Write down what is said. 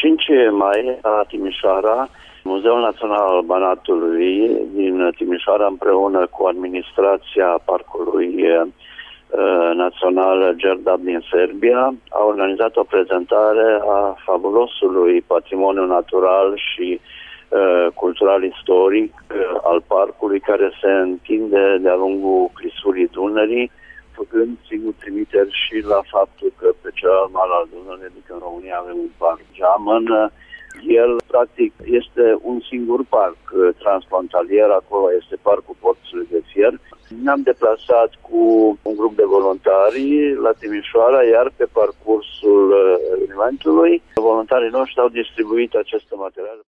5 mai, la Timișoara, Muzeul Național al Banatului din Timișoara, împreună cu administrația Parcului Național Đerdap din Serbia, a organizat o prezentare a fabulosului patrimoniu natural și cultural istoric al parcului, care se întinde de-a lungul clisurii Dunării, făcând sigur trimiteri și la faptul că pe celălalt mal al Dunării, adică în România, avem un parc Geamăn. El, practic, este un singur parc transfrontalier, acolo este parcul Porțului de Fier. Ne-am deplasat cu un grup de voluntari la Timișoara, iar pe parcursul evenimentului, voluntarii noștri au distribuit aceste materiale.